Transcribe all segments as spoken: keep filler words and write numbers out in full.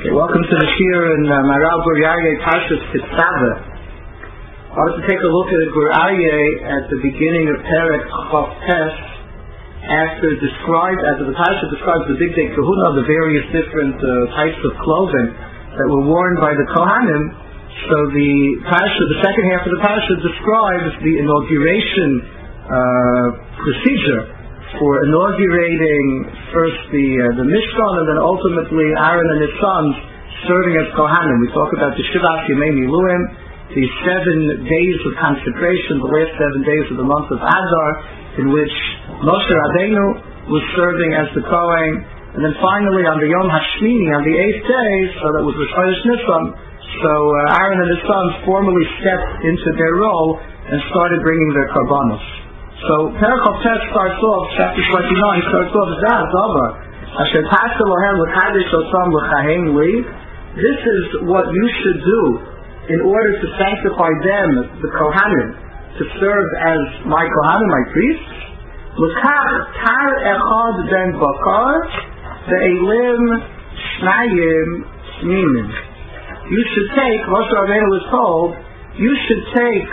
Okay, welcome to the Shir in uh, Maral Gur Aryeh Parshas Kitzaveh. I want to take a look at Gur Aryeh at the beginning of Perek Chav Tes, after described, after the Parsha describes the big day kahuna, the various different uh, types of clothing that were worn by the Kohanim. So the Parsha, the second half of the Parsha describes the inauguration uh, procedure for inaugurating first the uh, the Mishkan and then ultimately Aaron and his sons serving as Kohanim. We talk about the Shivat Yemei Miluim, the seven days of consecration, the last seven days of the month of Adar, in which Moshe Rabbeinu was serving as the Kohen, and then finally on the Yom Hashmini, on the eighth day, so that was Rosh Chodesh Nisan, so uh, Aaron and his sons formally stepped into their role and started bringing their karbanos. So Perek Chav Tes starts off, chapter twenty-nine starts off as that, Zava. Asher Taseh Lohem L'Kadesh Otam L'Chahem Li. This is what you should do in order to sanctify them, the Kohanim, to serve as my Kohanim, my priests. L'Kach Tar Echad Ben Bakar Ve'elim Shnayim Shmimin. You should take, Moshe Rabbeinu was told, you should take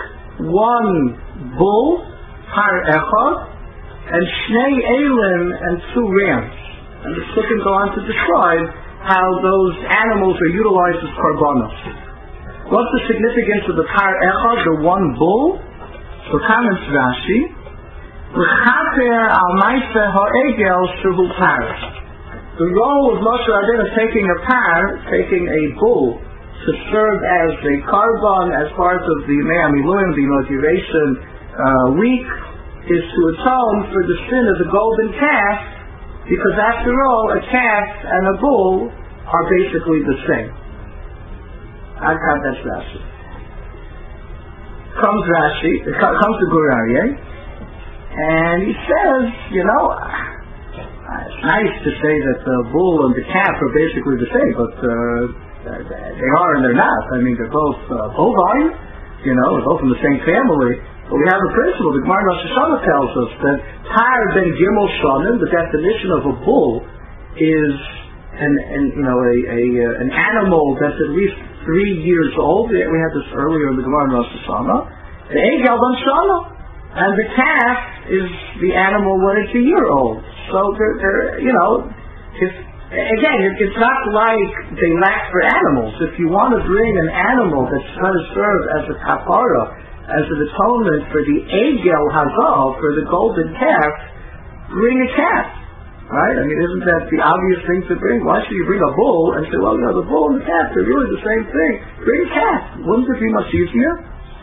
one bull, Har Echad, and Shnei Elim, and two rams. And the Sukkim go on to describe how those animals are utilized as karbanos. What's the significance of the Har Echad, the one bull? So comments Rashi, L'chaper al Maaseh ha'egel shehu par. The role of Moshe Rabbeinu is taking a par, taking a bull, to serve as a karban, as part of the Yemei HaMiluim, the inauguration uh, week, is to atone for the sin of the golden calf, because after all, a calf and a bull are basically the same. I've had that Rashi. Comes Rashi, comes to Gur Aryeh, and he says, you know, it's nice to say that the bull and the calf are basically the same, but uh, they are and they're not. I mean, they're both uh, bovine, you know, they're both from the same family. But we have a principle. The Gemara Rosh Hashanah tells us that Tar Ben Gimel Shanim, the definition of a bull, is an, an you know a, a uh, an animal that's at least three years old. We had this earlier in the Gemara Rosh Hashanah. The Egel Ben Shana, and the calf is the animal when it's a year old. So they're, they're you know, if again, it's not like they lack for animals. If you want to bring an animal that's going to serve as a kapara, as an atonement for the Egel Hazal, for the golden calf, bring a calf. Right? I mean, isn't that the obvious thing to bring? Why should you bring a bull and say, well, you know, the bull and the calf, they're really the same thing. Bring a calf. Wouldn't it be much easier?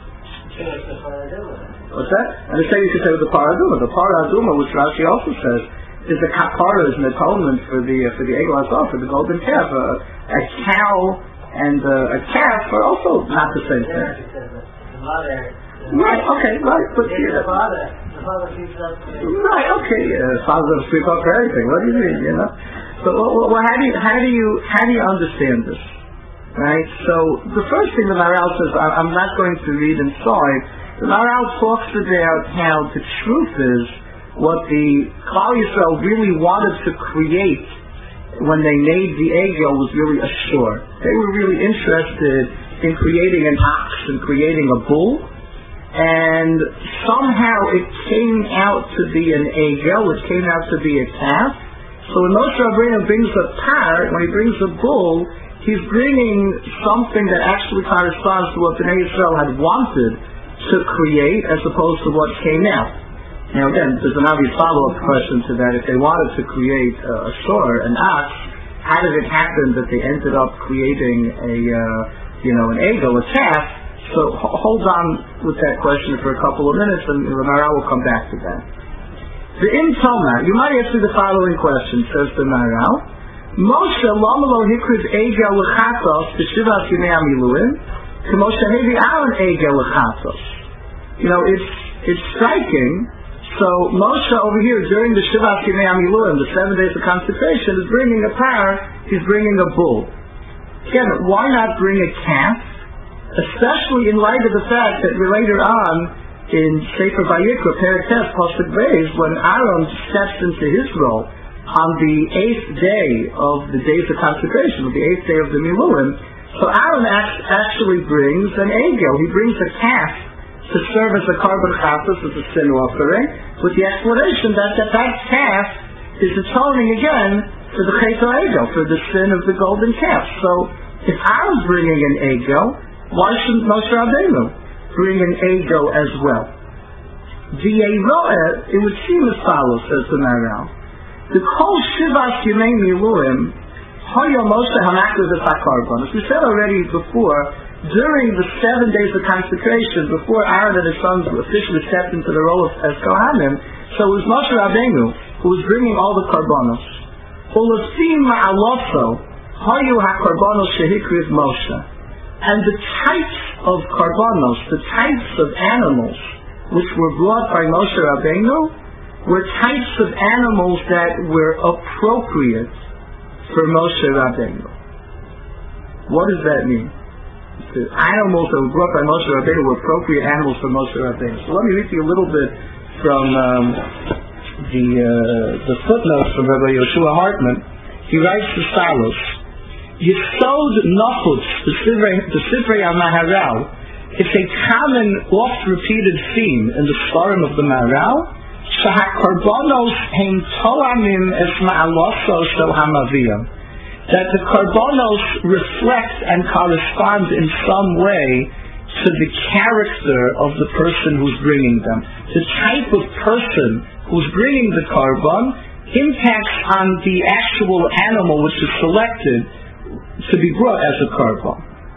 What's that? And the same you could say with the paraduma. The paraduma, which Rashi also says, is the kapara, is an atonement for the uh, for the Egel Hazal, for the golden calf. Uh, a cow and uh, a calf are also not the same thing. Right, okay, right, but yeah. The father, the father keeps up. Right, okay, uh, father doesn't speak up for everything. What do you mean, you know? So, well, well, how do you, how do you, how do you understand this? Right. So, the first thing the Maharal says, I, I'm not going to read inside. The Maharal talks about how the truth is what the Klal Yisrael really wanted to create when they made the Egel was really a shore. They were really interested in creating an ox and creating a bull, and somehow it came out to be an egel, it came out to be a calf. So when Moshe Rabbeinu brings a par, when he brings a bull, he's bringing something that actually corresponds to what Bnei Yisrael had wanted to create, as opposed to what came out. Now again, there's an obvious follow-up question to that. If they wanted to create uh, a shore, an ox, how did it happen that they ended up creating a uh, you know, an egel, a calf? So h- hold on with that question for a couple of minutes, and the Maharal will come back to that. The Im Toma, you might answer the following question, says the Maharal. Moshe lama lo hikriv egel l'chatos b'shivas yemei hamiluim, k'moshe hevi Aaron egel l'chatos. You know, it's it's striking. So Moshe over here, during the Shivas Yemei HaMiluim, the seven days of consecration, is bringing a par, he's bringing a bull. Again, why not bring a calf? Especially in light of the fact that later on in Sefer Vayikra, Perek Tes, Pasuk Beis, when Aaron steps into his role on the eighth day of the days of consecration, the eighth day of the Miluim, so Aaron actually brings an egel. He brings a calf to serve as a carbon chatos, as a sin offering, with the explanation that that, that calf is atoning again for the chet egel, for the sin of the golden calf. So if Aaron's bringing an egel, why shouldn't Moshe Rabbeinu bring an egel as well? The Yeroeh, it would seem as follows, says the Maharal. The Kol Shivas Yemei Miluim Hayo Moshe Hamakriv Es HaKarban. As we said already before, during the seven days of consecration, before Aaron and his sons officially stepped into the role of as Kohanim, so it was Moshe Rabbeinu who was bringing all the karbanos. Ulafim Ma'aloso Hayo HaKarbanos Shehikriv Moshe. And the types of karbanos, the types of animals which were brought by Moshe Rabbeinu were types of animals that were appropriate for Moshe Rabbeinu. What does that mean? The animals that were brought by Moshe Rabbeinu were appropriate animals for Moshe Rabbeinu. So let me read you a little bit from um, the uh, the footnotes from Rabbi Yoshua Hartman. He writes as follows: Yisod Nafutz, the Sifrei HaMaharal, it's a common, oft-repeated theme in the Svarim of the Maharal. Shahakarbonos heim toamim es ma'aloso shel hamaviyah. That the karbonos reflect and correspond in some way to the character of the person who's bringing them. The type of person who's bringing the carbon impacts on the actual animal which is selected to be brought as a carbon.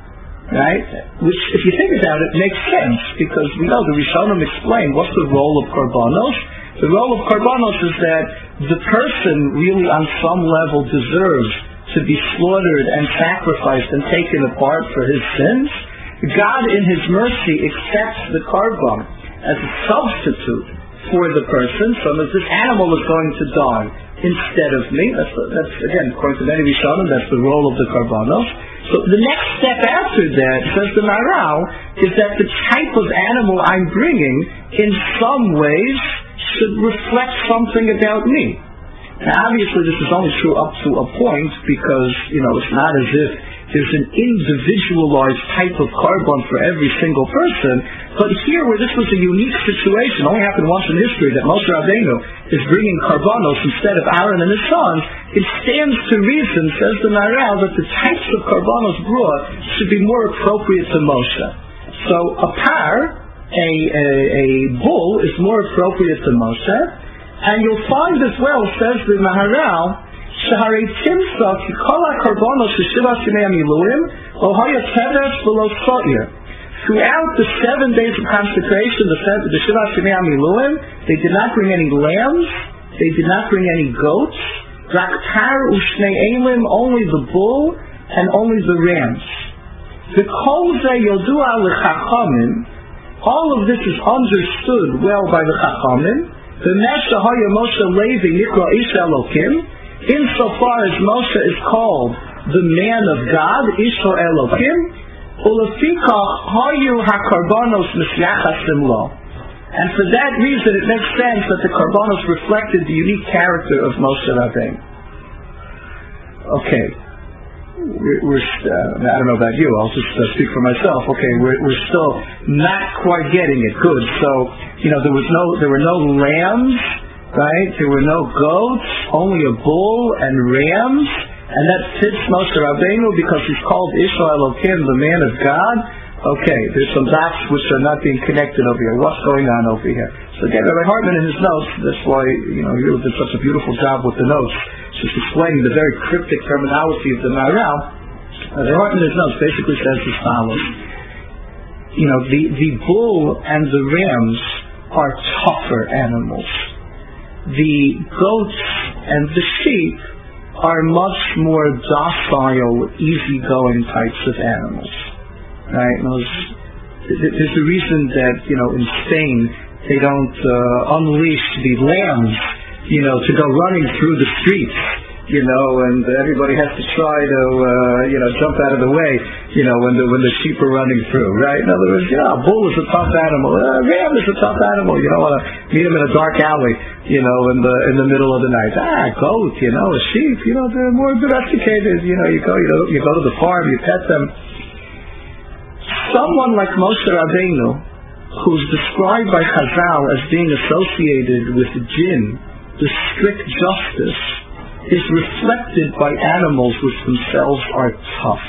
Right? Which, if you think about it, makes sense, because we know the Rishonim explain what's the role of karbonos. The role of karbanos is that the person really on some level deserves to be slaughtered and sacrificed and taken apart for his sins. God in his mercy accepts the karban as a substitute for the person, so that this animal is going to die instead of me. That's, that's again, according to many Rishonim, that's the role of the karbanos. So the next step after that, says the Maharal, is that the type of animal I'm bringing in some ways should reflect something about me. Now obviously this is only true up to a point, because, you know, it's not as if there's an individualized type of carbon for every single person, but here where this was a unique situation, only happened once in history, that Moshe Rabbeinu is bringing karbanos instead of Aaron and his sons, it stands to reason, says the Maharal, that the types of karbanos brought should be more appropriate to Moshe. So a par, A, a, a bull, is more appropriate to Moshe, and you'll find as well, says the Maharal, Shaharei Timsa ki kol ha-karbonos sheshivas yemei ha-miluim lo haya teves v'lo so'ir. Throughout the seven days of consecration, the, seven, the shivas yemei ha-miluim, they did not bring any lambs, they did not bring any goats, rak tar u'shnei elim, only the bull and only the rams. The kol ze yodua l'chachamim. All of this is understood well by the Chachamim. The Mesha Haya Moshe Levi Nikra Ish Elokim, insofar as Moshe is called the man of God, Ish Elokim, Ulafika Hayu HaKarbanos Misyachasim Lo. And for that reason it makes sense that the Karbanos reflected the unique character of Moshe Rabbeinu. Okay. We're, we're uh, I don't know about you, I'll just uh, speak for myself. Okay, we're, we're still not quite getting it. Good. So, you know, there was no, there were no lambs, right? There were no goats, only a bull and rams, and that fits Moshe Rabbeinu because he's called Ishmael Elokim, the man of God. Okay, there's some dots which are not being connected over here. What's going on over here? So again, Rabbi Hartman in his notes, that's why, you know, he really did such a beautiful job with the notes, just explaining the very cryptic terminology of the Maharal. Rabbi Hartman in his notes basically says as follows. You know, the, the bull and the rams are tougher animals. The goats and the sheep are much more docile, easygoing types of animals. Right? There's a reason that, you know, in Spain they don't uh, unleash the lambs, you know, to go running through the streets you know, and everybody has to try to, uh, you know, jump out of the way, you know, when the when the sheep are running through, right? In other words, you know, a bull is a tough animal, a ram is a tough animal. You don't want to meet him in a dark alley, you know, in the in the middle of the night. Ah, a goat, you know, a sheep, you know, they're more domesticated. You know, you go, you know, you go to the farm, you pet them. Someone like Moshe Rabbeinu, who's described by Chazal as being associated with jinn, the strict justice, is reflected by animals which themselves are tough.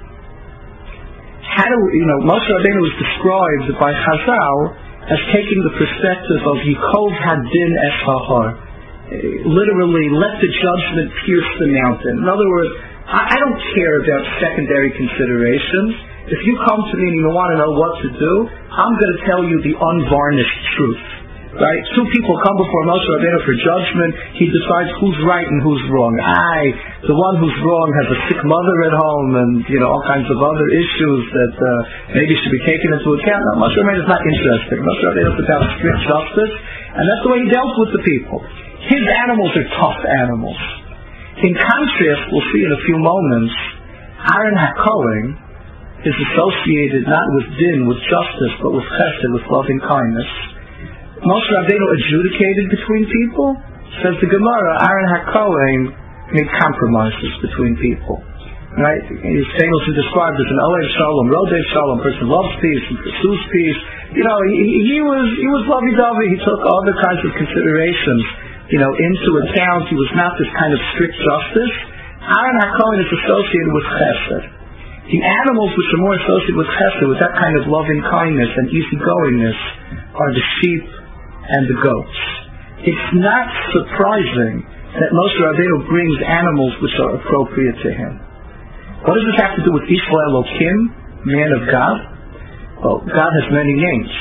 How do we, you know, Moshe Rabbeinu is described by Chazal as taking the perspective of Yikov Hadin Es Hahar, literally, let the judgment pierce the mountain. In other words, I, I don't care about secondary considerations. If you come to me and you want to know what to do, I'm going to tell you the unvarnished truth. Right? Two people come before Moshe Rabbeinu for judgment. He decides who's right and who's wrong. I, the one who's wrong has a sick mother at home and, you know, all kinds of other issues that uh, maybe should be taken into account. No, Moshe Rabbeinu is not interested. Moshe Rabbeinu is about strict justice, and that's the way he dealt with the people. His animals are tough animals. In contrast, we'll see in a few moments, Aaron HaKohen is associated not with din, with justice, but with chesed, with loving kindness. Moshe Rabbeinu adjudicated between people. Says the Gemara, Aaron HaKohen made compromises between people. Right? He's famously described as an Olev Shalom, Rodev Shalom, person loves peace and pursues peace. You know, he, he was he was lovey-dovey. He took other kinds of considerations, you know, into account. He was not this kind of strict justice. Aaron HaKohen is associated with chesed. The animals which are more associated with chesed, with that kind of loving kindness and easygoingness, are the sheep and the goats. It's not surprising that Moshe Rabbeinu brings animals which are appropriate to him. What does this have to do with Yisrael Elokim, man of God? Well, God has many names.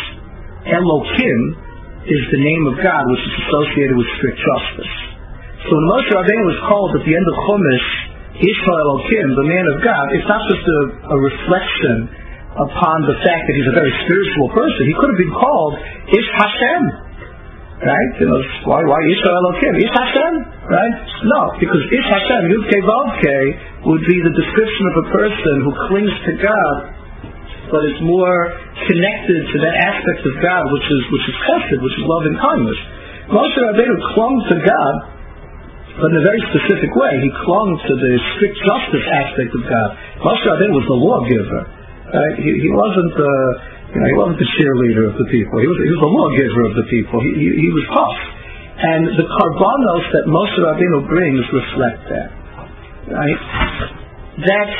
Elokim is the name of God which is associated with strict justice. So when Moshe Rabbeinu is called at the end of Chumash Yisrael Elokim, the man of God, it's not just a, a reflection upon the fact that he's a very spiritual person. He could have been called Ish Hashem, right? You know, why, why Yisrael Elokim? Ish Hashem, right? No, because Ish Hashem, Yud-Kei Vav-Kei, would be the description of a person who clings to God, but is more connected to that aspect of God, which is which is chesed, which is love and kindness. Moshe Rabbeinu clung to God, but in a very specific way. He clung to the strict justice aspect of God. Moshe Rabbeinu was the lawgiver. Uh, he, he wasn't, uh, you know, he wasn't the cheerleader of the people. He was, he was the lawgiver of the people. He, he, he was tough, and the karbanos that Moshe Rabbeinu brings reflect that. Right? That's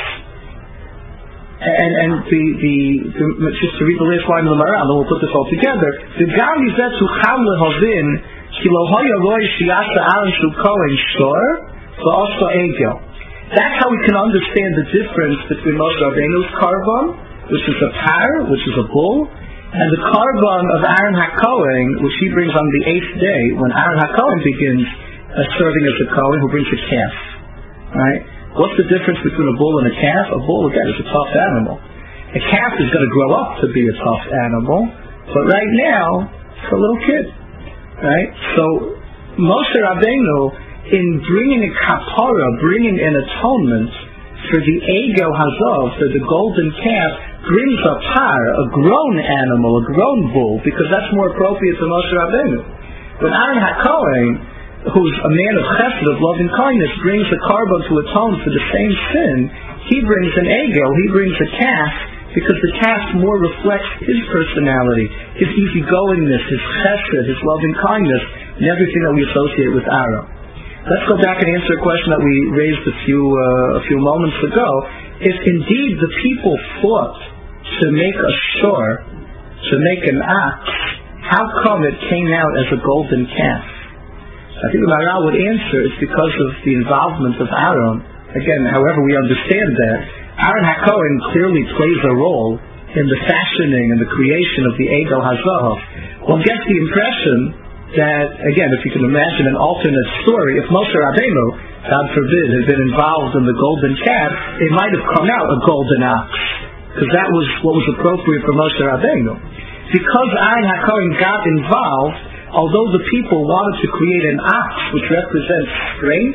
and and the, the, the just to read the last line of the Maran, and we'll put this all together. The gam yizet hu cham lehavin ki lo haya roy shiyasa Aaron shu kohen shor v'osa egel. That's how we can understand the difference between Moshe Rabbeinu's karban, which is a par, which is a bull, and the karban of Aaron HaKohen, which he brings on the eighth day, when Aaron HaKohen begins uh, serving as a Kohen, who brings a calf. Right? What's the difference between a bull and a calf? A bull, again, is a tough animal. A calf is going to grow up to be a tough animal, but right now, it's a little kid. Right? So, Moshe Rabbeinu, in bringing a kapara, bringing an atonement for the Egel Hazov, for the golden calf, brings a par, a grown animal, a grown bull, because that's more appropriate to Moshe Rabbeinu. When Aaron HaKohen, who's a man of chesed, of loving kindness, brings a carbon to atone for the same sin, he brings an Egel, he brings a calf, because the calf more reflects his personality, his easygoingness, his chesed, his loving kindness, and everything that we associate with Aaron. Let's go back and answer a question that we raised a few uh, a few moments ago. If indeed the people fought to make a shor, to make an ox, how come it came out as a golden calf? I think the Maharal would answer it's because of the involvement of Aaron. Again, however we understand that, Aaron HaKohen clearly plays a role in the fashioning and the creation of the Egel Hazav. One gets the impression that, again, if you can imagine an alternate story, if Moshe Rabbeinu, God forbid, had been involved in the golden calf, it might have come out a golden ox, because that was what was appropriate for Moshe Rabbeinu. Because Aaron HaKohen got involved, although the people wanted to create an ox which represents strength,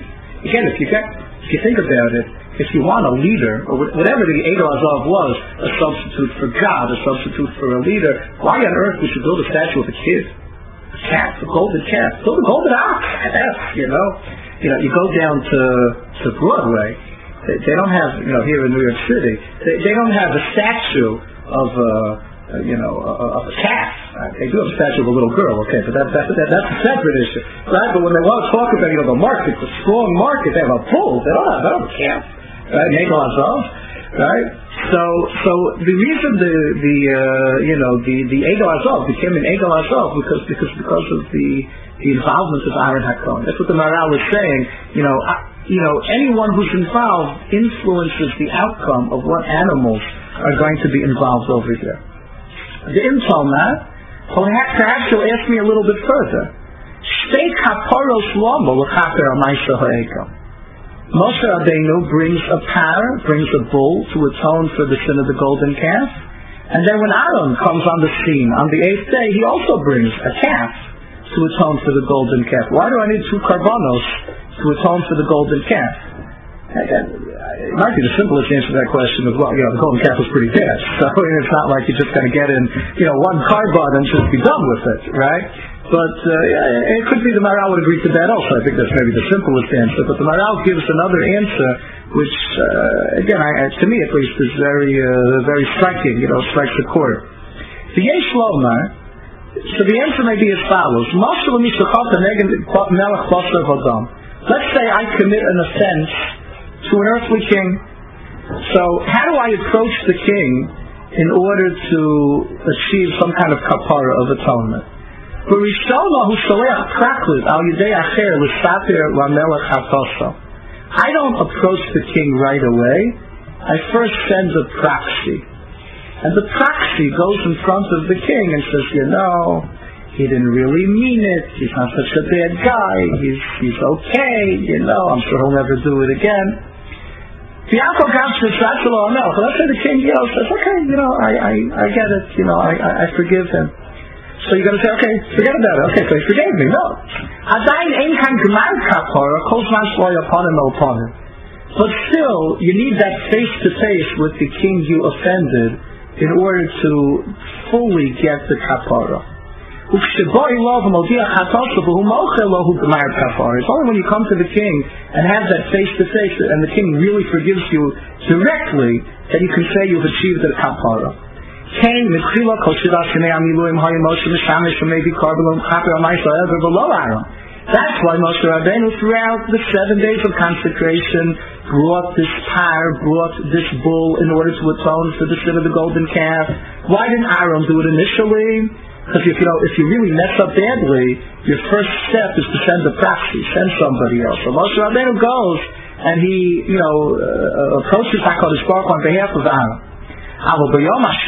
again, if you get, if you think about it, if you want a leader, or whatever the Egel Azov was, a substitute for God, a substitute for a leader, why on earth would you build a statue of a kid? A calf, a golden calf. Build a golden ox, you know? You know, you go down to, to Broadway, they, they don't have, you know, here in New York City, they, they don't have a statue of a, uh, you know, of a calf. Uh, they do have a statue of a little girl, okay, but that, that, that, that's a separate issue. Right? But when they want to talk about, you know, the market, the strong market, they have a bull, they don't have, they don't have a calf. Right, Egel Azov, right? So, so the reason the the uh, you know the the Egel Azov became an Egel Azov because because because of the the involvement of Aaron HaKohen. That's what the Maharal is saying. You know, uh, you know, anyone who's involved influences the outcome of what animals are going to be involved over here. The Imtalma, perhaps you'll ask me a little bit further. Shtei kaparos lomo l'chaper ha'maisa ha'egel. Moshe Rabbeinu brings a par, brings a bull to atone for the sin of the golden calf, and then when Aaron comes on the scene on the eighth day, he also brings a calf to atone for the golden calf. Why do I need two karbanos to atone for the golden calf? It might be the simplest answer to that question is, well, you know, the golden calf was pretty bad, so it's not like you're just going to get in, you know, one carbon and just be done with it, right? But uh, it could be the Maharal would agree to that also. I think that's maybe the simplest answer. But the Maharal gives another answer, which, uh, again, I, to me at least, is very, uh, very striking. You know, strikes a chord. The Yesh Lomar. So the answer may be as follows: let's say I commit an offense to an earthly king. So how do I approach the king in order to achieve some kind of kapara of atonement? I don't approach the king right away. I first send a proxy. And the proxy goes in front of the king and says, you know, he didn't really mean it. He's not such a bad guy. He's he's okay. You know, I'm sure he'll never do it again. Let's say the king, you know, says, okay, you know, I, I, I get it. You know, I, I, I forgive him. So you're going to say, okay, forget about it. Okay, so he forgave me. No. But still, you need that face-to-face with the king you offended in order to fully get the kapara. It's only when you come to the king and have that face-to-face and the king really forgives you directly that you can say you've achieved the kapara. That's why Moshe Rabbeinu throughout the seven days of consecration brought this par, brought this bull in order to atone for the sin of the golden calf. Why didn't Aaron do it initially? Because if you know, if you really mess up badly, your first step is to send a proxy, send somebody else. So Moshe Rabbeinu goes and he, you know, uh, approaches HaKadosh Baruch Hu on behalf of Aaron. Right? When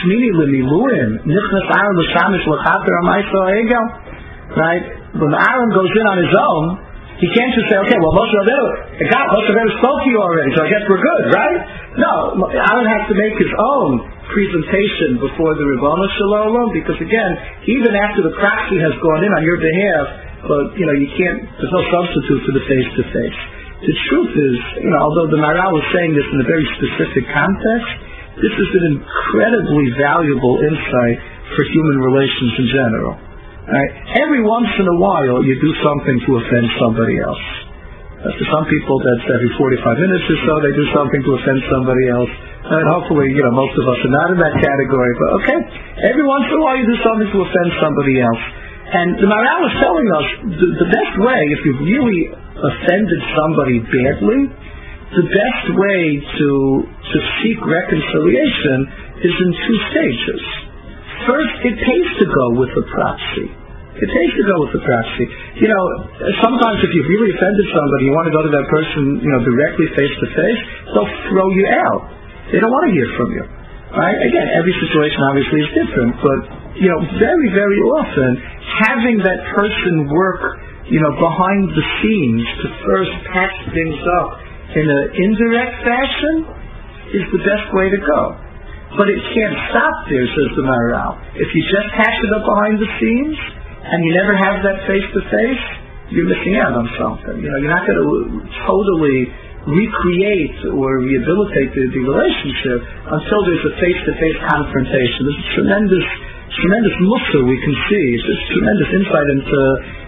Aaron goes in on his own, he can't just say, okay, well, Moshe Rabbeinu, God, Moshe Rabbeinu spoke to you already, so I guess we're good, right? No, Aaron has to make his own presentation before the Ribono Shel Olam, because again, even after the proxy has gone in on your behalf, but, you know, you can't, there's no substitute for the face-to-face. The truth is, you know, although the Maharal was saying this in a very specific context, this is an incredibly valuable insight for human relations in general. Right? Every once in a while, you do something to offend somebody else. Uh, for some people, that's every forty-five minutes or so, they do something to offend somebody else. And hopefully, you know, most of us are not in that category. But okay, every once in a while, you do something to offend somebody else. And the Maharal is telling us the, the best way, if you've really offended somebody badly, the best way to to seek reconciliation is in two stages. First, it pays to go with the proxy. It pays to go with the proxy. You know, sometimes if you've really offended somebody, you want to go to that person, you know, directly face to face, they'll throw you out. They don't want to hear from you. Right? Again, every situation obviously is different, but, you know, very, very often, having that person work, you know, behind the scenes to first patch things up in an indirect fashion is the best way to go. But it can't stop there, says the Maharal. If you just patch it up behind the scenes and you never have that face-to-face, you're missing out on something. You know, you're not going to totally recreate or rehabilitate the, the relationship until there's a face-to-face confrontation. There's a tremendous, tremendous mussar we can see. It's just tremendous insight into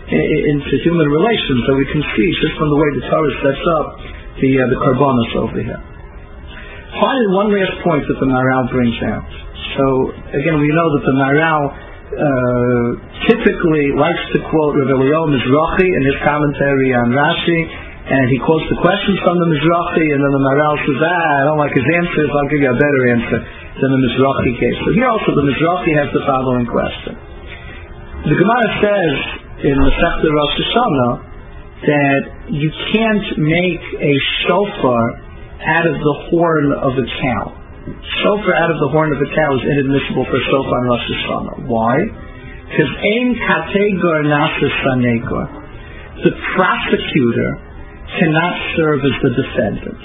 into human relations that we can see just from the way the Torah sets up the uh, the karbanos over here. Finally, one last point that the Maharal brings out. So again, we know that the Maharal uh, typically likes to quote Rav Eliyahu Mizrahi in his commentary on Rashi, and he quotes the questions from the Mizrahi, and then the Maharal says, ah, I don't like his answers, I'll give you a better answer than the Mizrahi gave. So here also the Mizrahi has the following question. The Gemara says in the Masechta Rosh Hashanah that you can't make a shofar out of the horn of a cow. Shofar out of the horn of a cow is inadmissible for shofar on Rosh Hashanah. Why? Because ein kategor nasa sanegor. The prosecutor cannot serve as the defendant.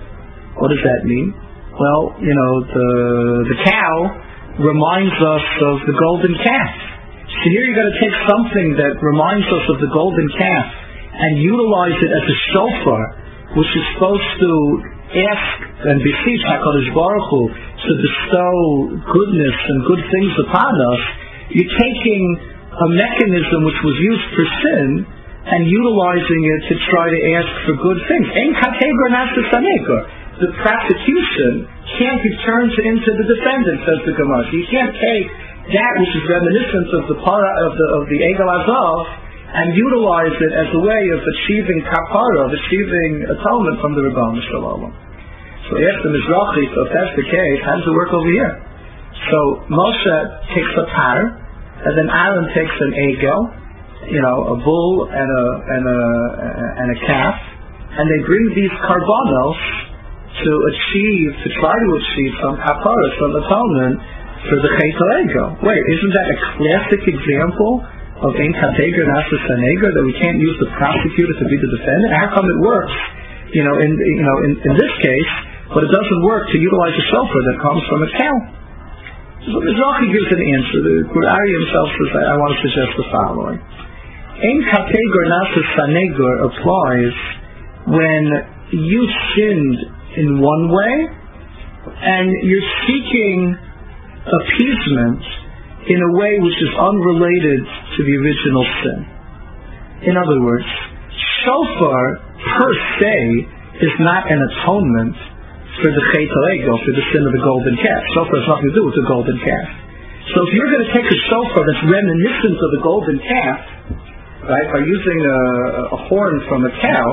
What does that mean? Well, you know, the the cow reminds us of the golden calf. So here you've got to take something that reminds us of the golden calf and utilize it as a shofar, which is supposed to ask and beseech HaKadosh Baruch Hu to bestow goodness and good things upon us. You're taking a mechanism which was used for sin and utilizing it to try to ask for good things. Ein kategor nasa sanegor. The prosecution can't be turned into the defendant, says the Gemara. So you can't take that which is reminiscent of the para of the of the Egel Azav and utilize it as a way of achieving kapara, of achieving atonement from the Rebbeinu Shalom. So he asked the Mizrahi, so if that's the case, how does it work over here? So Moshe takes a par, and then Aaron takes an Egel, you know, a bull and a and a and a calf, and they bring these karbanos to achieve, to try to achieve some kapara, some atonement for the Chet HaEgel. Wait, isn't that a classic example of ein kategor nasa sanegor, that we can't use the prosecutor to be the defendant? How come it works, you know, in you know in, in this case, but it doesn't work to utilize a shofar that comes from a cow? So Mizrahi gives an answer. The Gur Aryeh himself says, I want to suggest the following. Ein kategor nasa sanegor applies when you sinned in one way and you're seeking appeasement in a way which is unrelated to the original sin. In other words, shofar per se is not an atonement for the Chet HaEgel, for the sin of the golden calf. Shofar has nothing to do with the golden calf. So if you're going to take a shofar that's reminiscent of the golden calf, right, by using a, a horn from a cow,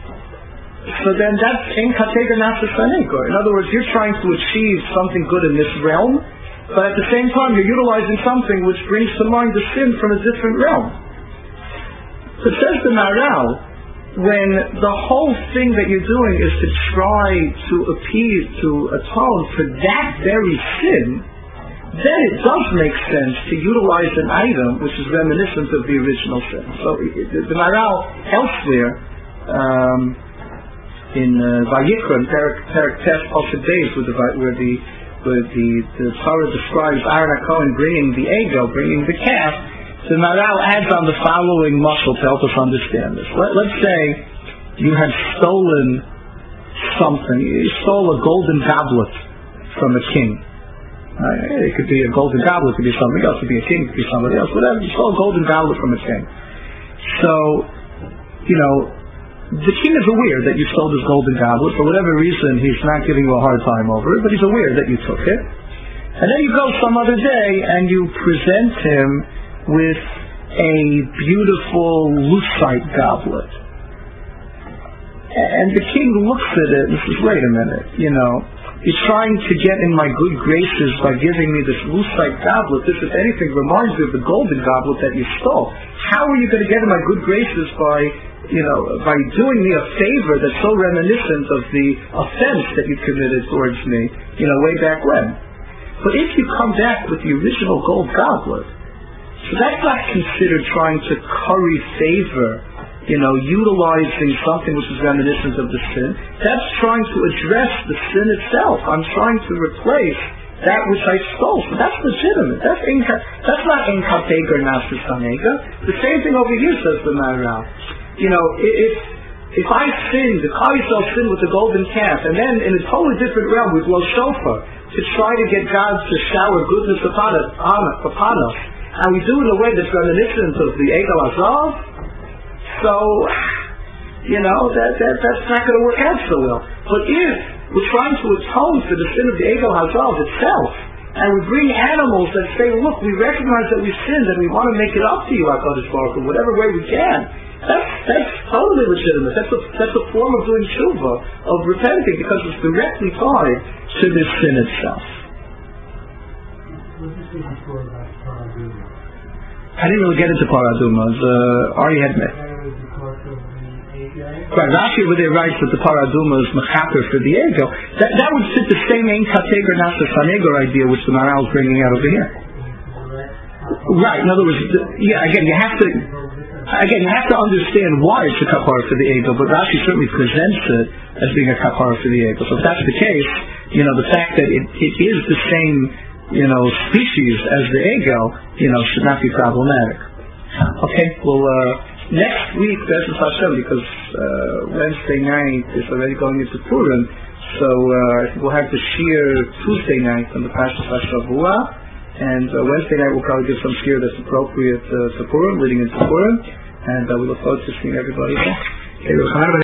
so then that's ein kategor nasa sanegor. In other words, you're trying to achieve something good in this realm, but at the same time you're utilizing something which brings to mind the sin from a different realm. So it says the Maharal, when the whole thing that you're doing is to try to appease, to atone for that very sin, then it does make sense to utilize an item which is reminiscent of the original sin. So the Maharal elsewhere, um, in uh, Vayikra, Perek Tes Pasuk Beis, where the where the where the, the Torah describes Aaron HaKohen bringing the Egel, bringing the calf, the Maharal adds on the following muscle to help us understand this. Let, let's say you had stolen something. You stole a golden goblet from a king. Uh, it could be a golden goblet, it could be something else, it could be a king, it could be somebody else, whatever. You stole a golden goblet from a king. So, you know, the king is aware that you stole this golden goblet. For whatever reason, he's not giving you a hard time over it, but he's aware that you took it. And then you go some other day and you present him with a beautiful lucite goblet. And the king looks at it and says, wait a minute, you know, you're trying to get in my good graces by giving me this lucite goblet. This, if anything, reminds me of the golden goblet that you stole. How are you going to get in my good graces by, you know, by doing me a favor that's so reminiscent of the offense that you committed towards me, you know, way back when? But if you come back with the original gold goblet, so that's not considered trying to curry favor, you know, utilizing something which is reminiscent of the sin. That's trying to address the sin itself. I'm trying to replace that which I stole. So that's legitimate. That's inka, that's not inkateger nasis hanega. The same thing over here, says the Maharal. You know, if if I sinned, the Klal Yisrael sinned with the golden calf, and then in a totally different realm we blow shofar to try to get God to shower goodness upon us, upon us, and we do it in a way that's reminiscent of the Egel Azav, so, you know, that, that that's not going to work out so well. But if we're trying to atone for the sin of the Egel Hazav itself, and we bring animals that say, look, we recognize that we sinned and we want to make it up to you, HaKadosh Baruch Hu, whatever way we can, that's, that's totally legitimate. That's a, that's a form of doing tshuva, of repenting, because it's directly tied to this sin itself. What did you say before about Paraduma? I didn't really get into Paradumas. Uh, Ari had met. Right, Rashi over there writes that the Paraduma is mechaper for the ego. That that would fit the same Ein Kateger Nasa Sanegar idea which the Maharal is bringing out over here. Right, in other words, the, yeah, again, you have to again you have to understand why it's a kapara for the ego, but Rashi certainly presents it as being a kapara for the ego. So if that's the case, you know, the fact that it, it is the same, you know, species as the ego, you know, should not be problematic. Okay, well, uh, next week, that's Hashem, because uh, Wednesday night is already going into Purim, so uh, we'll have the shir Tuesday night on the Parshas HaShavua, and uh, Wednesday night we'll probably give some shir that's appropriate uh, to Purim, leading into Purim, and uh, we look forward to seeing everybody there.